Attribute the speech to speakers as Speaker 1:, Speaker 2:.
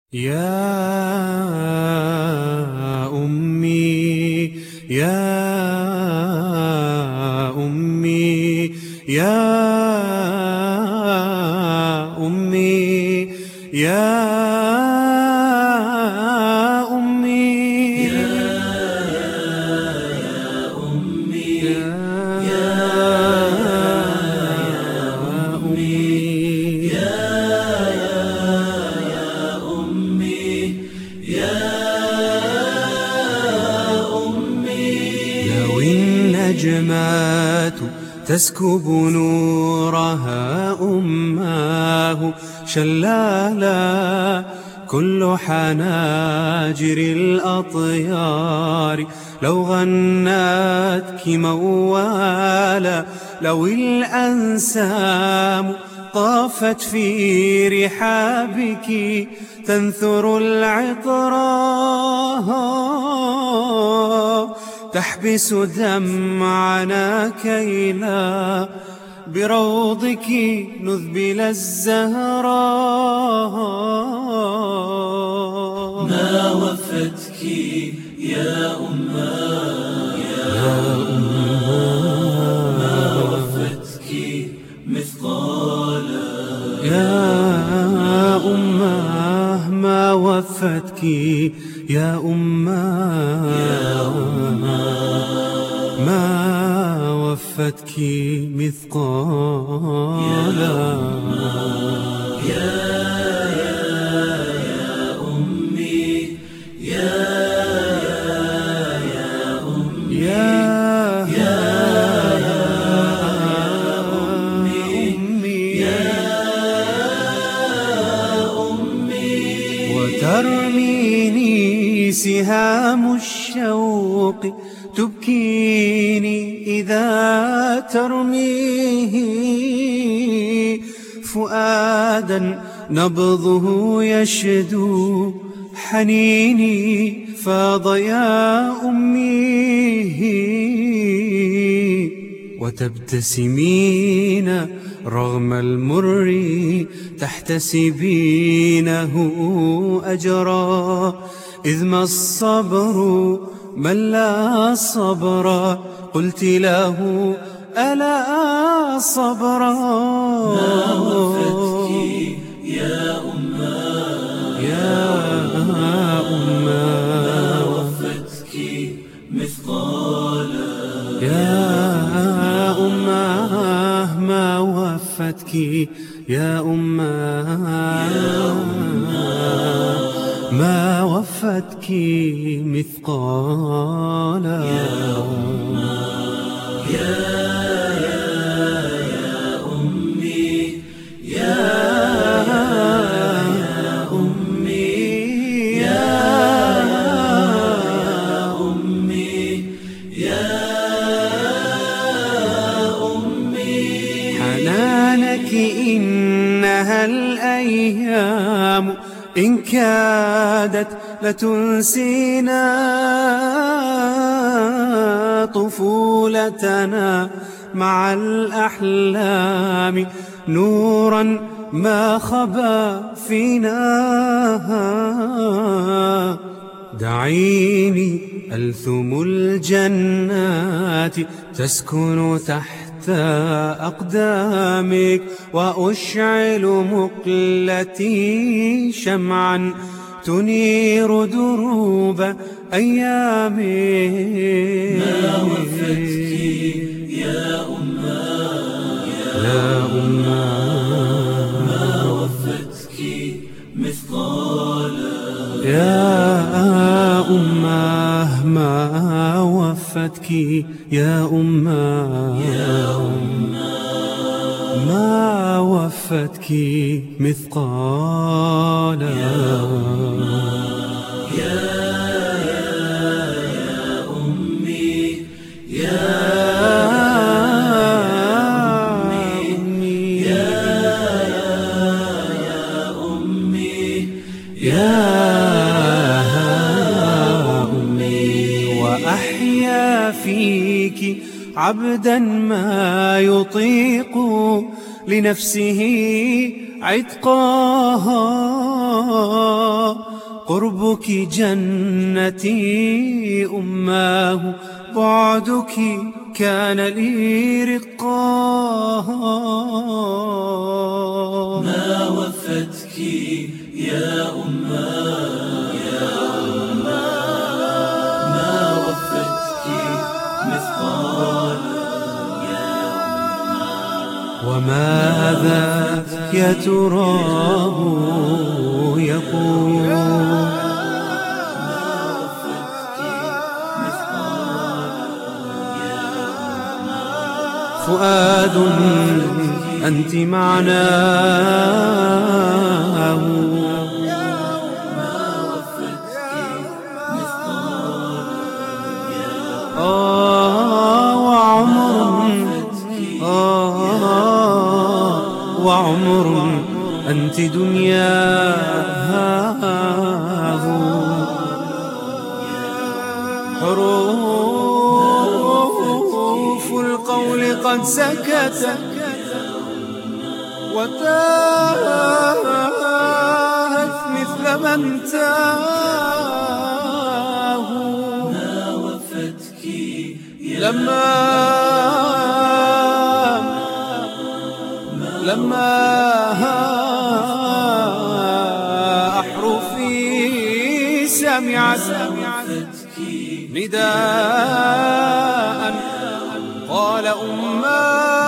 Speaker 1: يا أمي يا أمي يا أمي يا أمي لو النجمات تسكب نورها أماه شلالا كل حناجر الأطيار لو غنتك موالا لو الأنسام طافت في رحابك تنثر العطراء تحبس دمعنا كيلا بروضك نذبل الزهراء.
Speaker 2: ما وفتك يا أماه ما وفتك مثقالا
Speaker 1: يا أماه ما وفتك يا أماه ما وفتك مثقالا.
Speaker 2: يا أمي يا أمي
Speaker 1: يا
Speaker 2: أمي
Speaker 1: وترميني سهام الشوق تبكيني إذا ترميه فؤادا نبضه يشدو حنيني فاض يا أمي وتبتسمين رغم المر تحتسبينه أجرا إذ ما الصبر من لا صبر قلت له ألا صبرا.
Speaker 2: ما وفتك يا أماه
Speaker 1: يا
Speaker 2: ما وفتك مثقالا
Speaker 1: يا أماه ما وفتك يا أماه ما وفتك مثقالا.
Speaker 2: يا أمي يا أمي يا أمي يا أمي
Speaker 1: حنانك إنها الأيام إن كادت لتنسينا طفولتنا مع الأحلام نورا ما خبا فينا. دعيني ألثم الجنات تسكن تحت أقدامك وأشعل مقلتي شمعا تنير دروب أيامك.
Speaker 2: ما وفتك يا أماه
Speaker 1: يا أماه
Speaker 2: ما وفتك مثقالا
Speaker 1: يا أماه ما وفتك يا أماه ما وفتك مثقالا.
Speaker 2: يا أمي يا
Speaker 1: أمي
Speaker 2: يا أمي
Speaker 1: يا أمي وأحيا فيك عبدا ما يطيق لنفسه عتقاها قربك جنتي أماه، بعدك كان لي رقاه.
Speaker 2: ما وفتك يا أماه، ما وفتك مثقال.
Speaker 1: وماذا يا تراه يقول؟ فؤاد أنت معناه، وعمر أنت دنياه. حروف القول قد سكت وتاهت مثل من تاه. لما أحرفي سمعت نداء قال أماه.